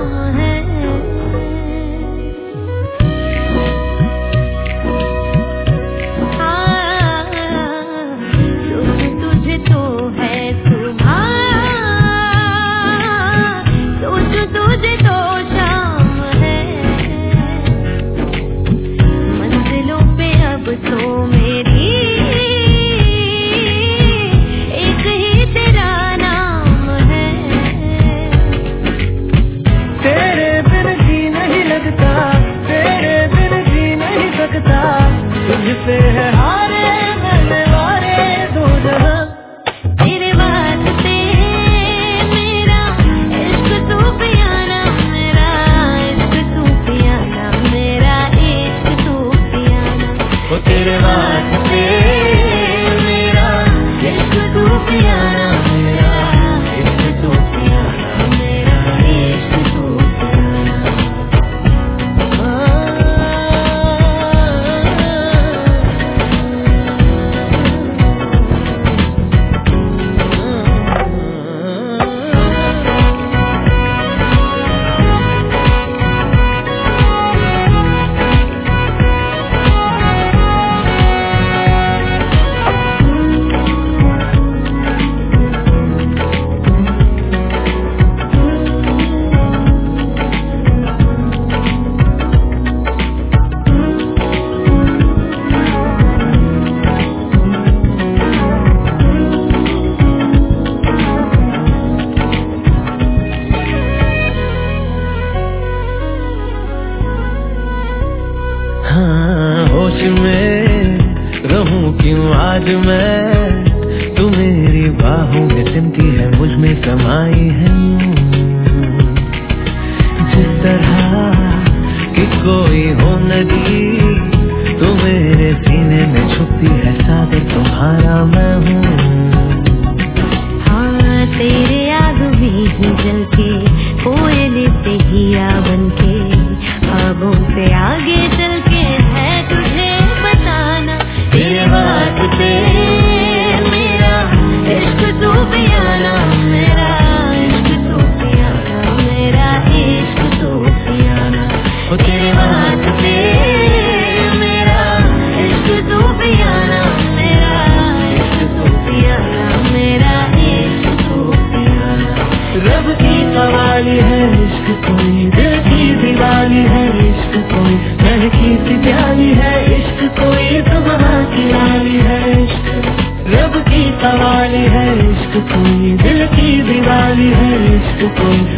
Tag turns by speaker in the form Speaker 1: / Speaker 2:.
Speaker 1: होश में रहूं क्यों आज मैं, तू मेरी बाहों में सिमटी है, मुझ में समाई है जिस तरह कि कोई हो नदी, तू मेरे सीने में छुपती है, सागर तुम्हारा मैं हूँ।
Speaker 2: हाँ तेरे आग में ही जल के, कोयले से हिया बन के, ख्वाबों से आगे चल के है तुझे बताना, तेरे वास्ते मेरा इश्क सूफियाना, मेरा इश्क सूफियाना, मेरा इश्क सूफियाना, ओ तेरे वास्ते मेरा इश्क सूफियाना, मेरा इश्क सूफियाना, मेरा इश्क सूफियाना।
Speaker 1: रब की कवाली है इश्क कोई, दिल की दिवाली है इश्क कोई, महकी सी प्याली है इश्क कोई, सुबह की लाली है इश्क। रब की कवाली है इश्क कोई, दिल की दिवाली है इश्क कोई,